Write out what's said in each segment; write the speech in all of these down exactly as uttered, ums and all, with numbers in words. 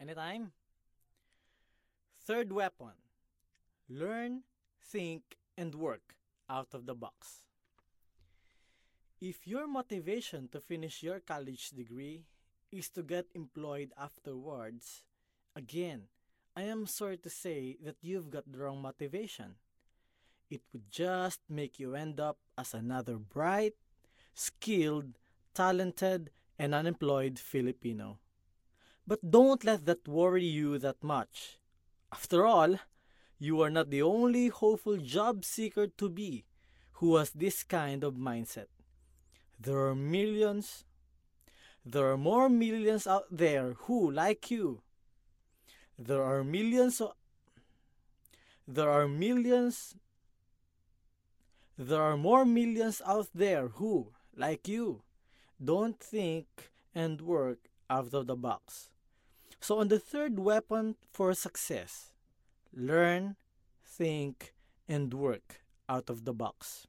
Anytime. Third weapon. Learn, think, and work out of the box. If your motivation to finish your college degree is to get employed afterwards, again, I am sorry to say that you've got the wrong motivation. It would just make you end up as another bright, skilled, talented, and unemployed Filipino. But don't let that worry you that much. After all, you are not the only hopeful job seeker to be who has this kind of mindset. There are millions, there are more millions out there who, like you, there are millions of, there are millions, there are more millions out there who, like you, don't think and work out of the box. So on the third weapon for success, learn, think, and work out of the box.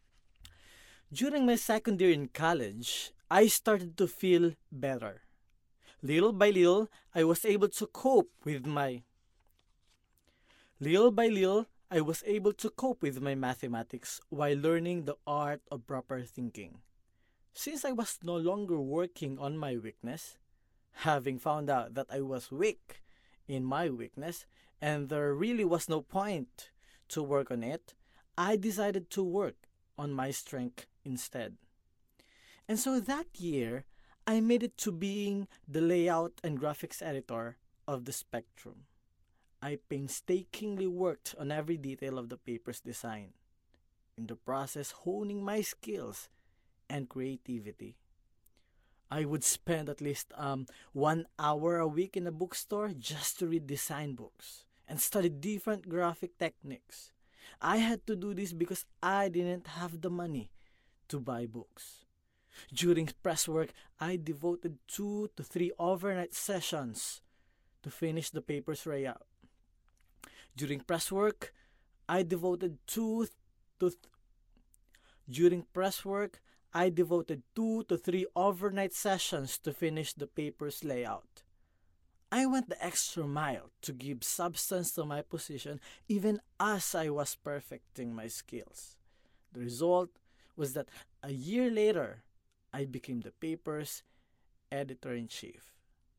During my second year in college, I started to feel better. Little by little, I was able to cope with my Little by little, I was able to cope with my mathematics while learning the art of proper thinking. Since I was no longer working on my weakness, having found out that I was weak in my weakness and there really was no point to work on it, I decided to work on my strength instead. And so that year, I made it to being the layout and graphics editor of the Spectrum. I painstakingly worked on every detail of the paper's design, in the process honing my skills and creativity. I would spend at least um, one hour a week in a bookstore just to read design books and study different graphic techniques. I had to do this because I didn't have the money to buy books. During press work, I devoted two to three overnight sessions to finish the paper's layout. During press work, I devoted two to th- during press work, I devoted two to three overnight sessions to finish the paper's layout. I went the extra mile to give substance to my position even as I was perfecting my skills. The result was that a year later, I became the paper's editor-in-chief.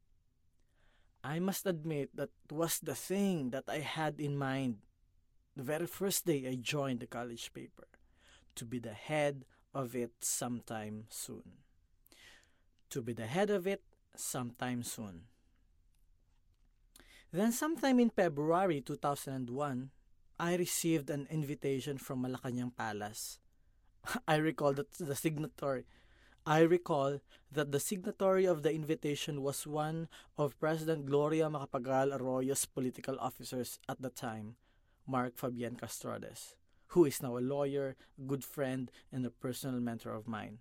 I must admit that was the thing that I had in mind the very first day I joined the college paper, to be the head of it sometime soon. To be the head of it sometime soon. Then sometime in February two thousand one, I received an invitation from Malacanang Palace. I recall that the signatory I recall that the signatory of the invitation was one of President Gloria Macapagal Arroyo's political officers at the time, Mark Fabian Castrodes, who is now a lawyer, a good friend, and a personal mentor of mine.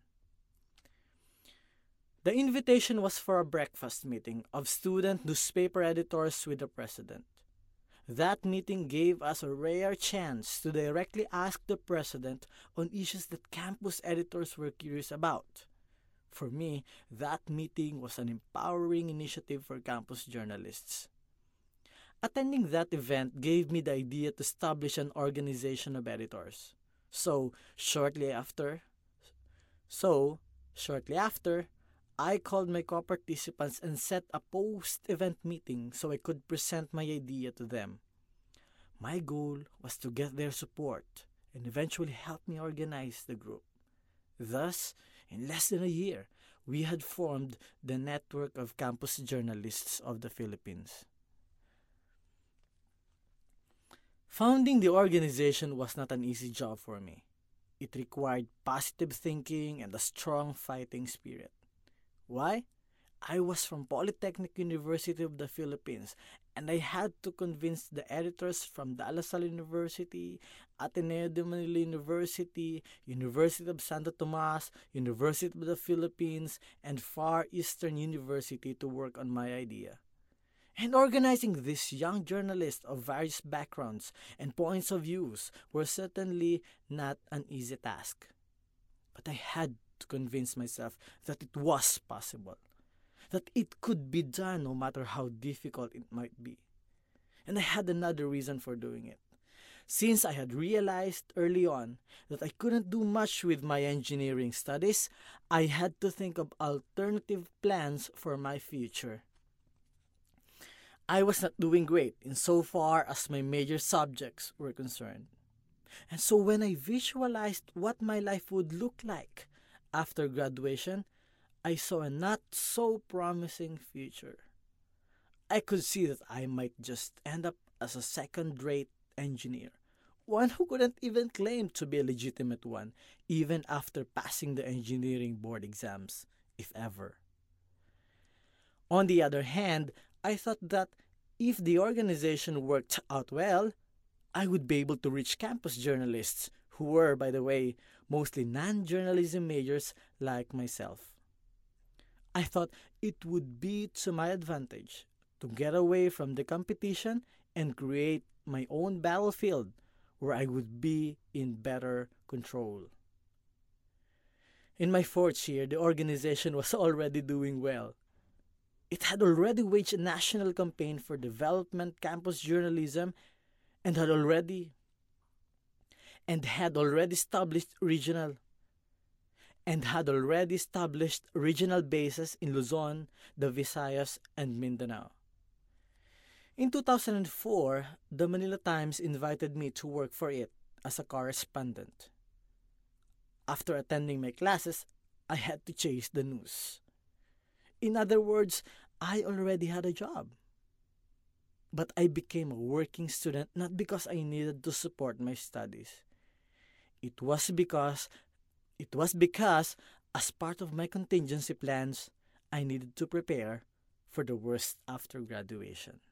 The invitation was for a breakfast meeting of student newspaper editors with the president. That meeting gave us a rare chance to directly ask the president on issues that campus editors were curious about. For me, that meeting was an empowering initiative for campus journalists. Attending that event gave me the idea to establish an organization of editors. So, shortly after, so, shortly after, I called my co-participants and set a post-event meeting so I could present my idea to them. My goal was to get their support and eventually help me organize the group. Thus, in less than a year, we had formed the Network of Campus Journalists of the Philippines. Founding the organization was not an easy job for me. It required positive thinking and a strong fighting spirit. Why? I was from Polytechnic University of the Philippines, and I had to convince the editors from De La Salle University, Ateneo de Manila University, University of Santo Tomas, University of the Philippines, and Far Eastern University to work on my idea. And organizing these young journalists of various backgrounds and points of views were certainly not an easy task. But I had to convince myself that it was possible. that it could be done no matter how difficult it might be. And I had another reason for doing it. Since I had realized early on that I couldn't do much with my engineering studies, I had to think of alternative plans for my future. I was not doing great insofar as my major subjects were concerned. And so when I visualized what my life would look like after graduation, I saw a not so promising future. I could see that I might just end up as a second-rate engineer, one who couldn't even claim to be a legitimate one, even after passing the engineering board exams, if ever. On the other hand, I thought that if the organization worked out well, I would be able to reach campus journalists, who were, by the way, mostly non-journalism majors like myself. I thought it would be to my advantage to get away from the competition and create my own battlefield where I would be in better control. In my fourth year, the organization was already doing well. It had already waged a national campaign for development campus journalism and had already and had already established regional and had already established regional bases in Luzon, the Visayas, and Mindanao. In two thousand four, the Manila Times invited me to work for it as a correspondent. After attending my classes, I had to chase the news. In other words, I already had a job. But I became a working student not because I needed to support my studies. It was because it was because as part of my contingency plans, I needed to prepare for the worst after graduation.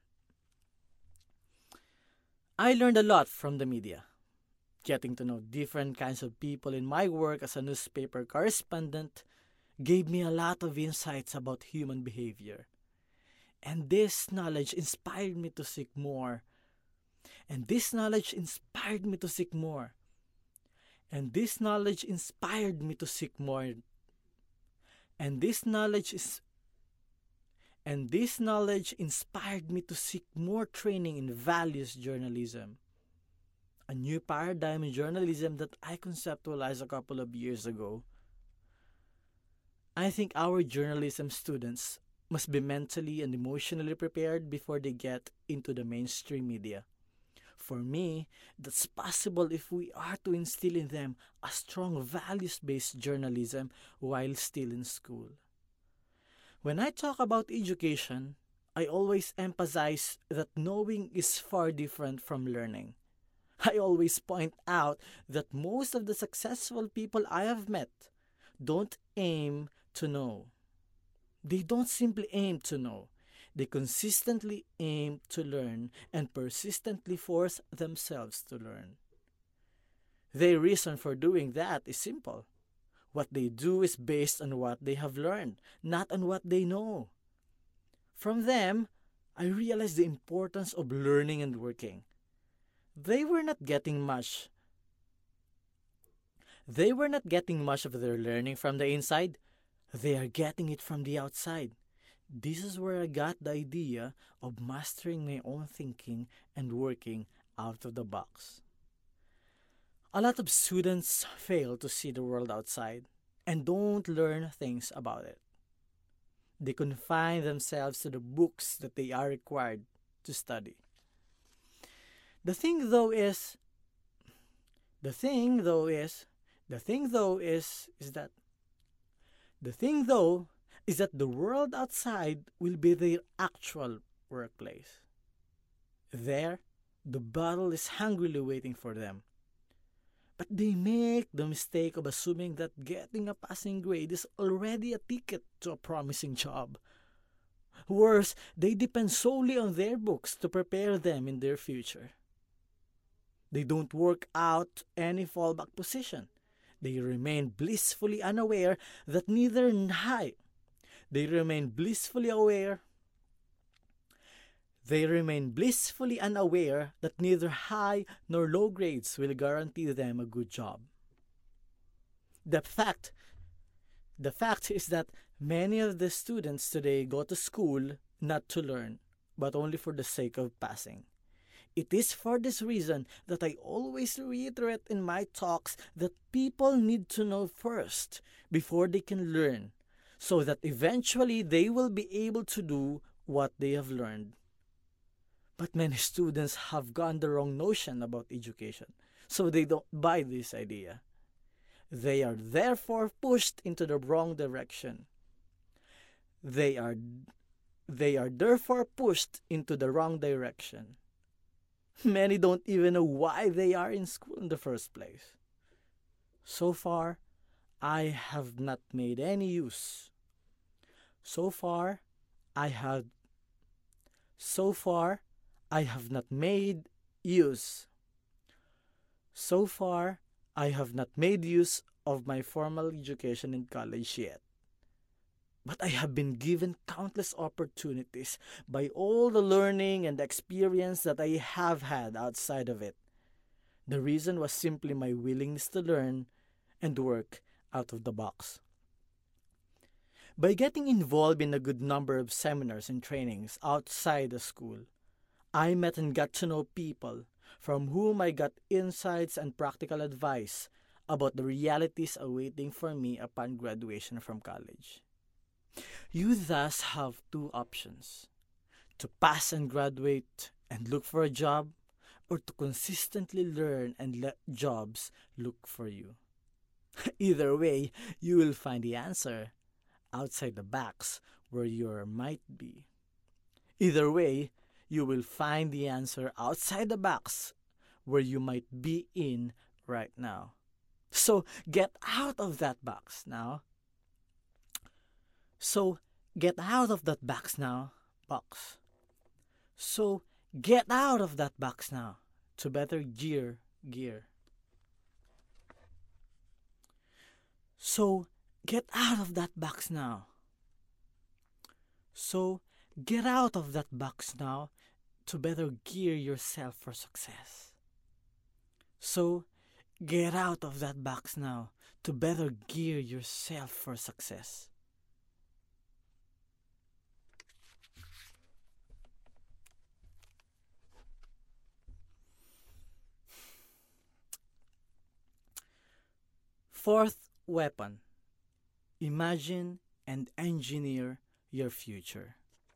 I learned a lot from the media. Getting to know different kinds of people in my work as a newspaper correspondent gave me a lot of insights about human behavior. And this knowledge inspired me to seek more. And this knowledge inspired me to seek more. And this knowledge inspired me to seek more. And this knowledge is and this knowledge inspired me to seek more training in values journalism, a new paradigm in journalism that I conceptualized a couple of years ago. I think our journalism students must be mentally and emotionally prepared before they get into the mainstream media. For me, that's possible if we are to instill in them a strong values-based journalism while still in school. When I talk about education, I always emphasize that knowing is far different from learning. I always point out that most of the successful people I have met don't aim to know. They don't simply aim to know. They consistently aim to learn and persistently force themselves to learn. Their reason for doing that is simple. What they do is based on what they have learned, not on what they know. From them, I realized the importance of learning and working. They were not getting much. They were not getting much of their learning from the inside. They are getting it from the outside. This is where I got the idea of mastering my own thinking and working out of the box. A lot of students fail to see the world outside and don't learn things about it. They confine themselves to the books that they are required to study. The thing though is, the thing though is, the thing though is, is that, the thing though is that the world outside will be their actual workplace. There, the battle is hungrily waiting for them. But they make the mistake of assuming that getting a passing grade is already a ticket to a promising job. Worse, they depend solely on their books to prepare them in their future. They don't work out any fallback position. They remain blissfully unaware that neither high. They remain blissfully aware. They remain blissfully unaware that neither high nor low grades will guarantee them a good job. The fact, the fact is that Many of the students today go to school not to learn, but only for the sake of passing. It is for this reason that I always reiterate in my talks that people need to know first before they can learn, so that eventually they will be able to do what they have learned. But many students have gotten the wrong notion about education, so they don't buy this idea. They are therefore pushed into the wrong direction. They are they are therefore pushed into the wrong direction. Many don't even know why they are in school in the first place. So far, I have not made any use. So far, I have so far I have not made use. So far, I have not made use of my formal education in college yet. But I have been given countless opportunities by all the learning and experience that I have had outside of it. The reason was simply my willingness to learn and work out of the box. By getting involved in a good number of seminars and trainings outside the school, I met and got to know people from whom I got insights and practical advice about the realities awaiting for me upon graduation from college. You thus have two options: to pass and graduate and look for a job, or to consistently learn and let jobs look for you. Either way, you will find the answer outside the box where you might be. Either way, you will find the answer outside the box where you might be in right now. So get out of that box now. So get out of that box now, box. So get out of that box now to better gear, gear. So get out of that box now. So get out of that box now to better gear yourself for success. So get out of that box now to better gear yourself for success. Fourth weapon: imagine and engineer your future.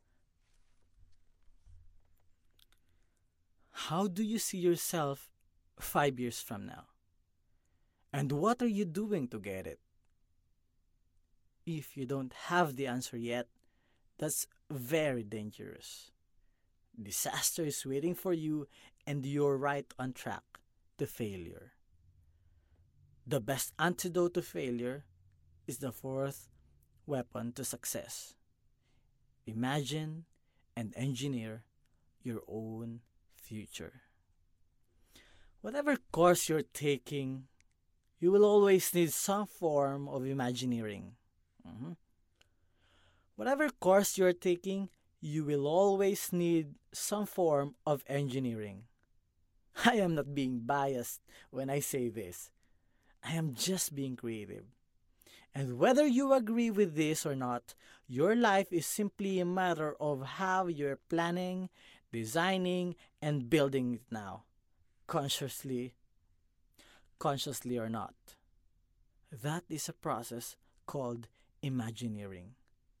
How do you see yourself five years from now? And what are you doing to get it? If you don't have the answer yet, that's very dangerous. Disaster is waiting for you, and you're right on track to failure. The best antidote to failure is the fourth weapon to success. Imagine and engineer your own future. Whatever course you're taking, you will always need some form of imagineering. Mhm. Whatever course you're taking, you will always need some form of engineering. I am not being biased when I say this. I am just being creative. And whether you agree with this or not, your life is simply a matter of how you're planning, designing, and building it now, consciously, consciously or not. That is a process called Imagineering.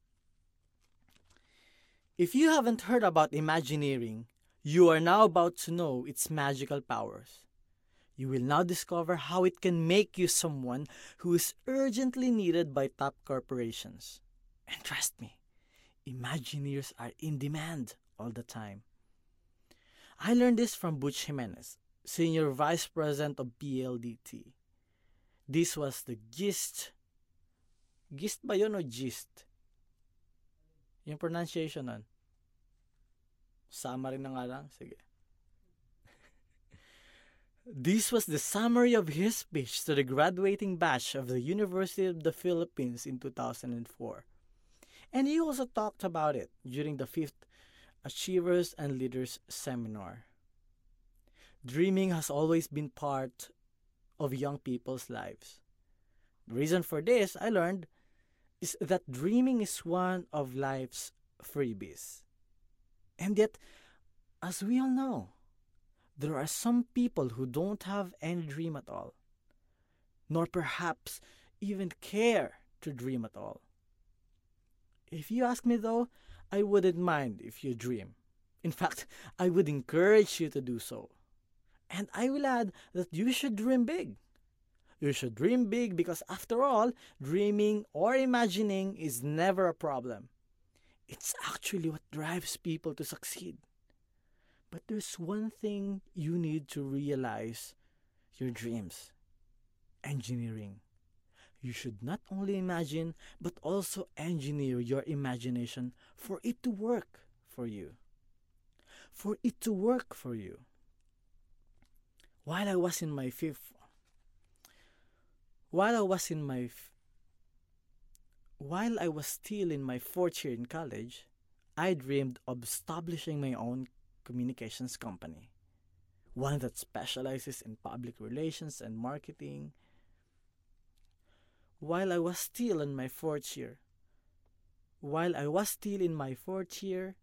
If you haven't heard about Imagineering, you are now about to know its magical powers. You will now discover how it can make you someone who is urgently needed by top corporations. And trust me, Imagineers are in demand all the time. I learned this from Butch Jimenez, Senior Vice President of P L D T. This was the gist. Gist ba yun o gist? Yung pronunciation nun. Summary na nga lang. Sige. This was the summary of his speech to the graduating batch of the University of the Philippines in two thousand four. And he also talked about it during the fifth Achievers and Leaders Seminar. Dreaming has always been part of young people's lives. The reason for this, I learned, is that dreaming is one of life's freebies. And yet, as we all know, there are some people who don't have any dream at all, nor perhaps even care to dream at all. If you ask me though, I wouldn't mind if you dream. In fact, I would encourage you to do so. And I will add that you should dream big. You should dream big because, after all, dreaming or imagining is never a problem. It's actually what drives people to succeed. But there's one thing you need to realize: your dreams. Engineering. You should not only imagine, but also engineer your imagination for it to work for you. For it to work for you. While I was in my fifth While I was in my f- while I was still in my fourth year in college, I dreamed of establishing my own communications company, one that specializes in public relations and marketing. While I was still in my fourth year, while I was still in my fourth year,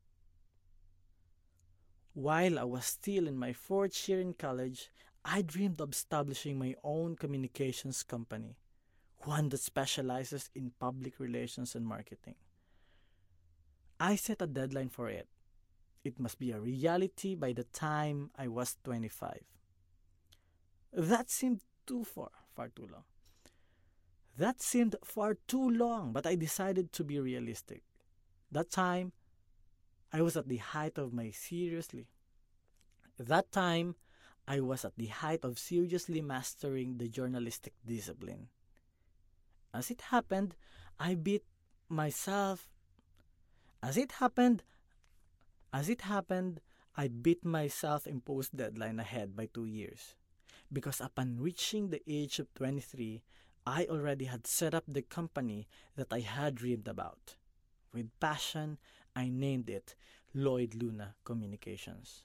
while I was still in my fourth year in college, I dreamed of establishing my own communications company, one that specializes in public relations and marketing. I set a deadline for it. It must be a reality by the time I was twenty-five. That seemed too far, far too long. That seemed far too long, but I decided to be realistic. That time, I was at the height of my seriously. That time, I was at the height of seriously mastering the journalistic discipline. As it happened, I beat myself. As it happened, as it happened, I beat my self-imposed deadline ahead by two years. Because upon reaching the age of twenty-three, I already had set up the company that I had dreamed about. With passion, I named it Lloyd Luna Communications.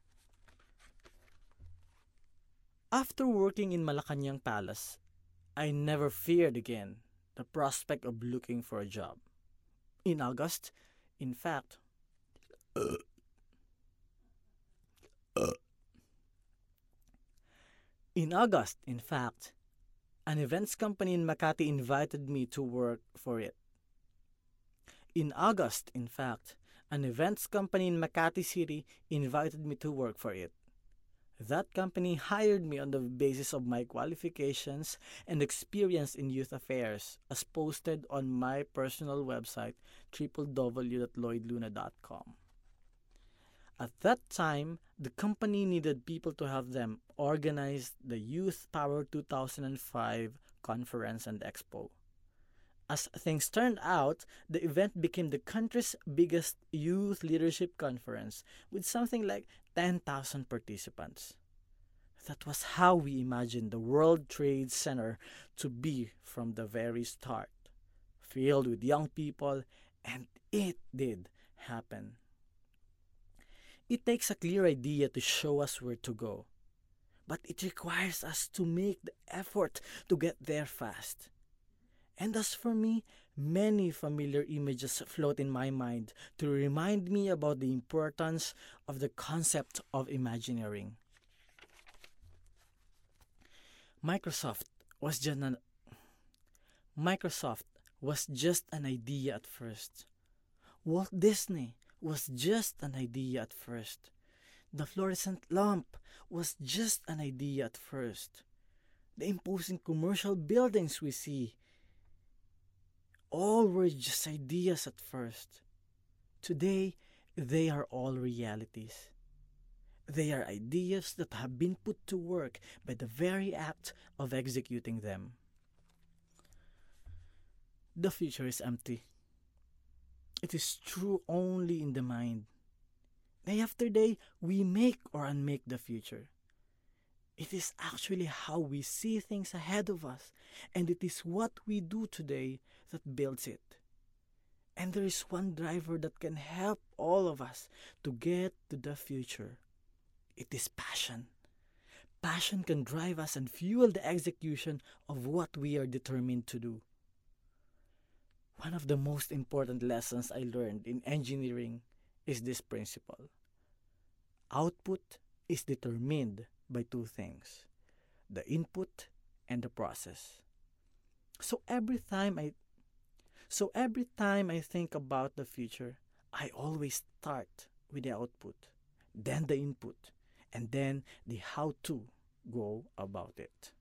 After working in Malacanang Palace, I never feared again the prospect of looking for a job. In August, in fact, in August, in fact, an events company in Makati invited me to work for it. In August, in fact, an events company in Makati City invited me to work for it. That company hired me on the basis of my qualifications and experience in youth affairs, as posted on my personal website, w w w dot lloyd luna dot com. At that time, the company needed people to have them organize the Youth Power two thousand five Conference and Expo. As things turned out, the event became the country's biggest youth leadership conference with something like ten thousand participants. That was how we imagined the World Trade Center to be from the very start, filled with young people, and it did happen. It takes a clear idea to show us where to go, but it requires us to make the effort to get there fast. And as for me, many familiar images float in my mind to remind me about the importance of the concept of Imagineering. Microsoft was just an Microsoft was just an idea at first. Walt Disney was just an idea at first. The fluorescent lamp was just an idea at first. The imposing commercial buildings we see, all were just ideas at first. Today, they are all realities. They are ideas that have been put to work by the very act of executing them. The future is empty. It is true only in the mind. Day after day, we make or unmake the future. It is actually how we see things ahead of us, and it is what we do today that builds it. And there is one driver that can help all of us to get to the future. It is passion. Passion can drive us and fuel the execution of what we are determined to do. One of the most important lessons I learned in engineering is this principle. Output is determined by two things: the input and the process. So every time I so every time I think about the future, I always start with the output, then the input, and then the how to go about it.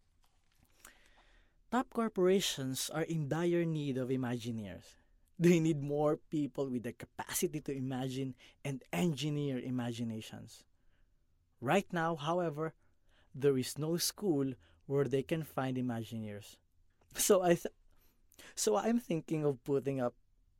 Top corporations are in dire need of Imagineers. They need more people with the capacity to imagine and engineer imaginations. Right now, however, there is no school where they can find Imagineers. So I th- so I'm thinking of putting up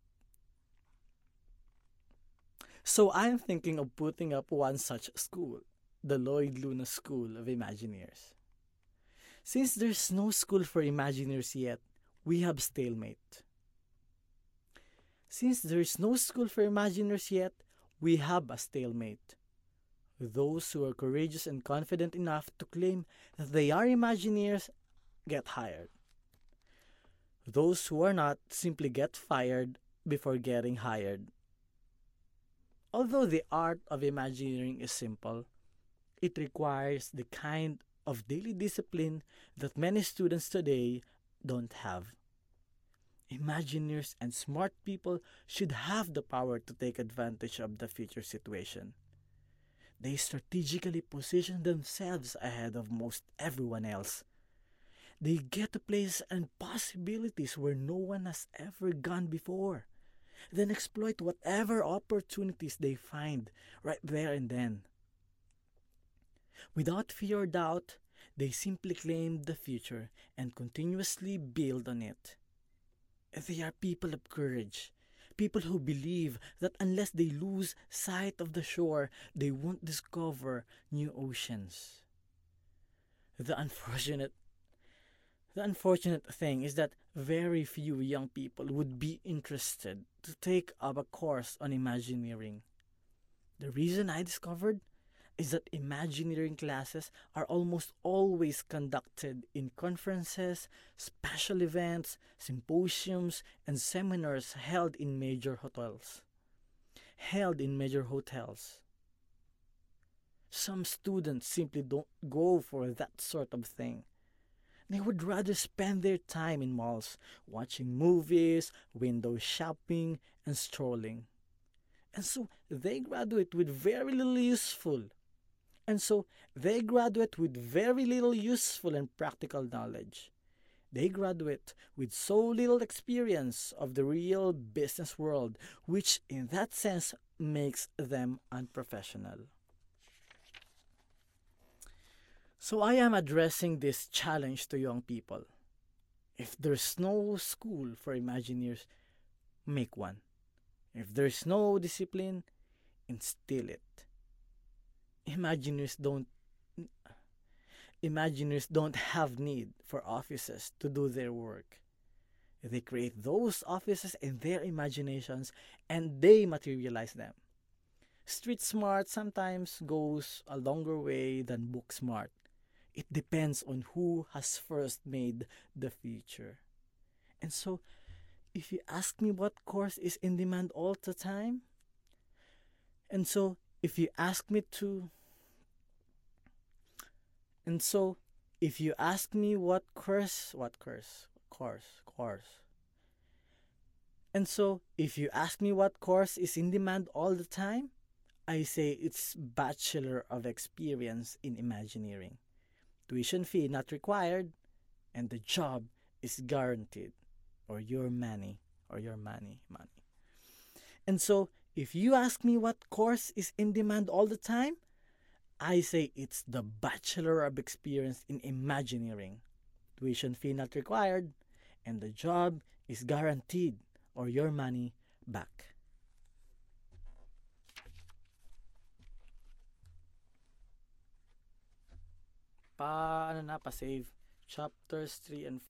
so I'm thinking of putting up one such school, the Lloyd Luna School of Imagineers. Since there's no school for Imagineers yet, we have stalemate. Since there is no school for Imagineers yet, we have a stalemate. Those who are courageous and confident enough to claim that they are Imagineers get hired. Those who are not simply get fired before getting hired. Although the art of Imagineering is simple, it requires the kind of daily discipline that many students today don't have. Imagineers and smart people should have the power to take advantage of the future situation. They strategically position themselves ahead of most everyone else. They get to places and possibilities where no one has ever gone before, then exploit whatever opportunities they find right there and then. Without fear or doubt, they simply claim the future and continuously build on it. They are people of courage, people who believe that unless they lose sight of the shore, they won't discover new oceans. The unfortunate the unfortunate thing is that very few young people would be interested to take up a course on Imagineering. The reason I discovered is that Imagineering classes are almost always conducted in conferences, special events, symposiums, and seminars held in major hotels. Held in major hotels. Some students simply don't go for that sort of thing. They would rather spend their time in malls, watching movies, window shopping, and strolling. And so they graduate with very little useful. And so they graduate with very little useful and practical knowledge. They graduate with so little experience of the real business world, which in that sense makes them unprofessional. So I am addressing this challenge to young people. If there's no school for Imagineers, make one. If there's no discipline, instill it. Imagineers don't Imagineers don't have need for offices to do their work. They create those offices in their imaginations and they materialize them. Street smart sometimes goes a longer way than book smart. It depends on who has first made the future. And so, if you ask me what course is in demand all the time, and so if you ask me to, and so if you ask me what course, what course, course, course, and so if you ask me what course is in demand all the time, I say it's Bachelor of Experience in Imagineering. Tuition fee not required, and the job is guaranteed, or your money, or your money, money. And so, if you ask me what course is in demand all the time, I say it's the Bachelor of Experience in Imagineering. Tuition fee not required, and the job is guaranteed, or your money back. Pa, ano na, pa-save. Chapters three and